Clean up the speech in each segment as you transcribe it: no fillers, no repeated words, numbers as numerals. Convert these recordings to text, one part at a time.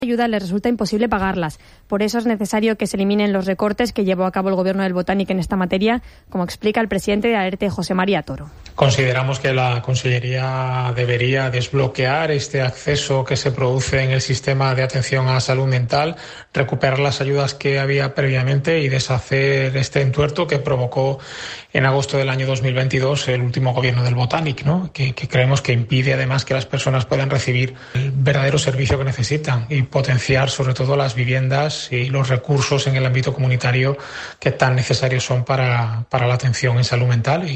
ayuda les resulta imposible pagarlas. Por eso es necesario que se eliminen los recortes que llevó a cabo el Gobierno del Botánic en esta materia, como explica el presidente de AERTE, José María Toro. Consideramos que la Consellería debería desbloquear este acceso que se produce en el sistema de atención a salud mental, recuperar las ayudas que había previamente y deshacer este entuerto que provocó en agosto del año 2022 el último Gobierno del Botánic, ¿no? Que creemos que impide además que las personas puedan recibir el verdadero servicio que necesitan y potenciar sobre todo las viviendas y los recursos en el ámbito comunitario que tan necesarios son para la atención en salud mental.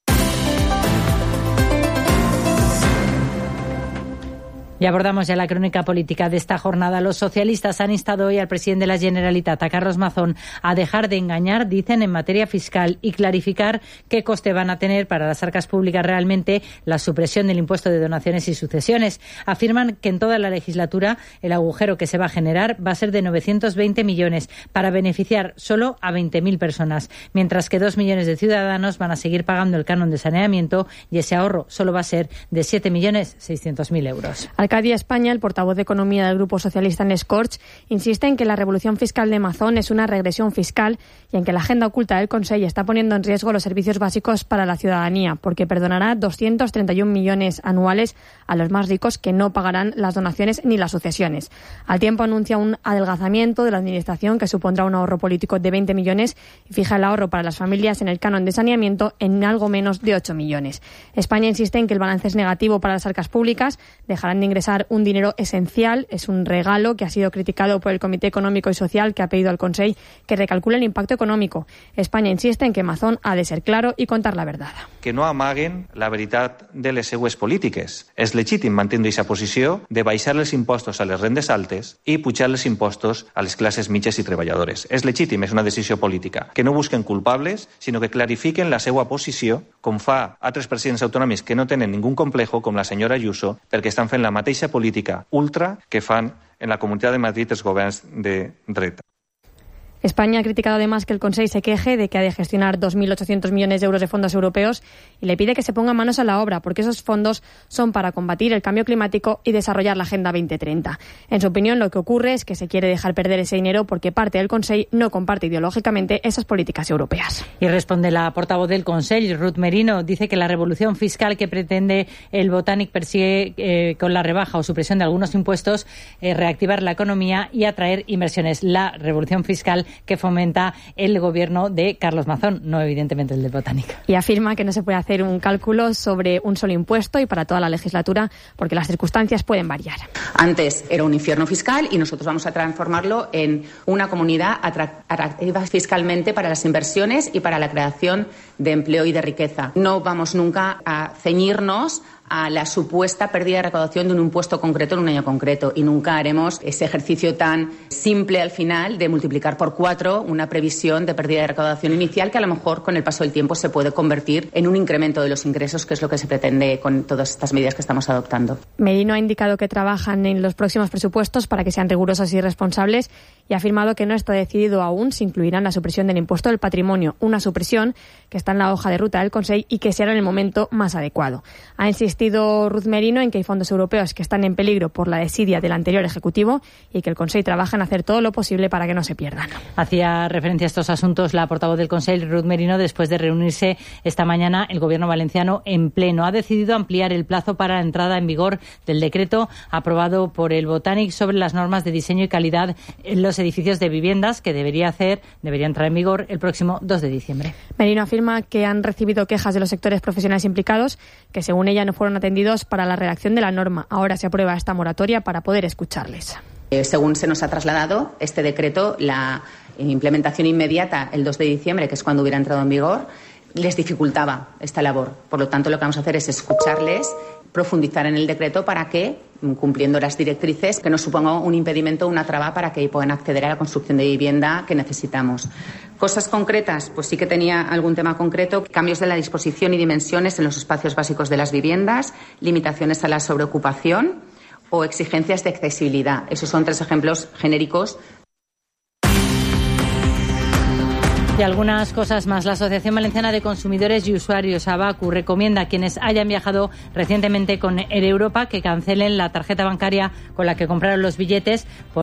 Y abordamos ya la crónica política de esta jornada. Los socialistas han instado hoy al presidente de la Generalitat, a Carlos Mazón, a dejar de engañar, dicen, en materia fiscal y clarificar qué coste van a tener para las arcas públicas realmente la supresión del impuesto de donaciones y sucesiones. Afirman que en toda la legislatura el agujero que se va a generar va a ser de 920 millones para beneficiar solo a 20.000 personas, mientras que 2 millones de ciudadanos van a seguir pagando el canon de saneamiento y ese ahorro solo va a ser de 7.600.000 euros. Arcadia España, el portavoz de Economía del Grupo Socialista en Escorch, insiste en que la revolución fiscal de Mazón es una regresión fiscal y en que la agenda oculta del Consell está poniendo en riesgo los servicios básicos para la ciudadanía, porque perdonará 231 millones anuales a los más ricos que no pagarán las donaciones ni las sucesiones. Al tiempo anuncia un adelgazamiento de la Administración que supondrá un ahorro político de 20 millones y fija el ahorro para las familias en el canon de saneamiento en algo menos de 8 millones. España insiste en que el balance es negativo para las arcas públicas, dejarán de ingresar un dinero esencial, es un regalo que ha sido criticado por el Comité Económico y Social, que ha pedido al Consell que recalcule el impacto económico. España insiste en que Mazón ha de ser claro i contar la verdad. Que no amaguen la veritat de les seues polítiques. És legítim mantenir aquesta posició de baixar els impostos a les rendes altes i pujar els impostos a les classes mitges i treballadores. És legítim, és una decisió política. Que no busquen culpables, sinó que clarifiquen la seva posició, com fa altres presidents autonòmics que no tenen ningú complejo, com la senyora Ayuso, perquè estan fent la mateixa política ultra que fan en la Comunitat de Madrid els governs de dreta. España ha criticado además que el Consell se queje de que ha de gestionar 2.800 millones de euros de fondos europeos y le pide que se ponga manos a la obra, porque esos fondos son para combatir el cambio climático y desarrollar la Agenda 2030. En su opinión, lo que ocurre es que se quiere dejar perder ese dinero porque parte del Consell no comparte ideológicamente esas políticas europeas. Y responde la portavoz del Consell, Ruth Merino, dice que la revolución fiscal que pretende el Botánic persigue con la rebaja o supresión de algunos impuestos reactivar la economía y atraer inversiones. La revolución fiscal que fomenta el gobierno de Carlos Mazón, no evidentemente el del Botánic. Y afirma que no se puede hacer un cálculo sobre un solo impuesto y para toda la legislatura porque las circunstancias pueden variar. Antes era un infierno fiscal y nosotros vamos a transformarlo en una comunidad atractiva fiscalmente para las inversiones y para la creación de empleo y de riqueza. No vamos nunca a ceñirnos a la supuesta pérdida de recaudación de un impuesto concreto en un año concreto y nunca haremos ese ejercicio tan simple al final de multiplicar por 4 una previsión de pérdida de recaudación inicial que a lo mejor con el paso del tiempo se puede convertir en un incremento de los ingresos, que es lo que se pretende con todas estas medidas que estamos adoptando. Merino ha indicado que trabajan en los próximos presupuestos para que sean rigurosos y responsables y ha afirmado que no está decidido aún si incluirán la supresión del impuesto del patrimonio, una supresión que está en la hoja de ruta del Consell y que será en el momento más adecuado. Ha insistido Ruth Merino en que hay fondos europeos que están en peligro por la desidia del anterior Ejecutivo y que el Consell trabaja en hacer todo lo posible para que no se pierdan. Hacía referencia a estos asuntos la portavoz del Consell, Ruth Merino, después de reunirse esta mañana el Gobierno valenciano en pleno. Ha decidido ampliar el plazo para la entrada en vigor del decreto aprobado por el Botánic sobre las normas de diseño y calidad en los edificios de viviendas que debería entrar en vigor el próximo 2 de diciembre. Merino afirma que han recibido quejas de los sectores profesionales implicados que según ella no fueron atendidos para la redacción de la norma. Ahora se aprueba esta moratoria para poder escucharles. Según se nos ha trasladado este decreto, la implementación inmediata el 2 de diciembre, que es cuando hubiera entrado en vigor, les dificultaba esta labor. Por lo tanto, lo que vamos a hacer es escucharles, profundizar en el decreto para que, cumpliendo las directrices, que no suponga un impedimento o una traba para que puedan acceder a la construcción de vivienda que necesitamos. Cosas concretas, pues sí que tenía algún tema concreto, cambios de la disposición y dimensiones en los espacios básicos de las viviendas, limitaciones a la sobreocupación o exigencias de accesibilidad. Esos son 3 ejemplos genéricos. Y algunas cosas más. La Asociación Valenciana de Consumidores y Usuarios, ABACU, recomienda a quienes hayan viajado recientemente con Air Europa que cancelen la tarjeta bancaria con la que compraron los billetes.